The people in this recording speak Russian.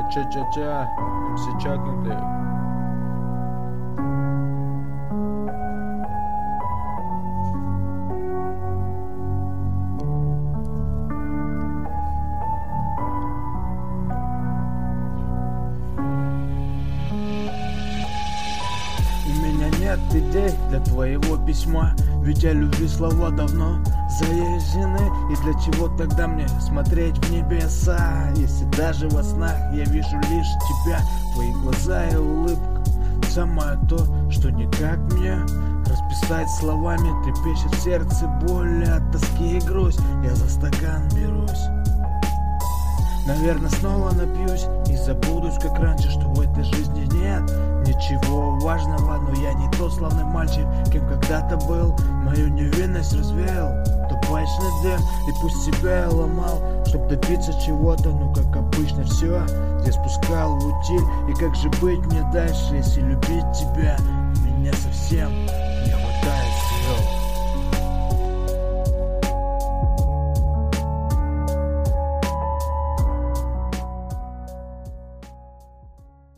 Ча-ча-ча, МС чакнутые. У меня нет идей для твоего письма, ведь о любви слова давно заезжены. И для чего тогда мне смотреть в небеса, если даже во снах я вижу лишь тебя? Твои глаза и улыбка, самое то, что никак мне расписать словами. Трепещет в сердце боль от тоски и грусть, я за стакан берусь. Наверное, снова напьюсь и забудусь, как раньше, что в этой жизни нет ничего важного. Но я не тот славный мальчик, кем когда-то был. Мою невинность развеял табачный дым, и пусть себя я ломал, чтоб добиться чего-то. Ну, как обычно, все я спускал в утиль. И как же быть мне дальше, если любить тебя меня совсем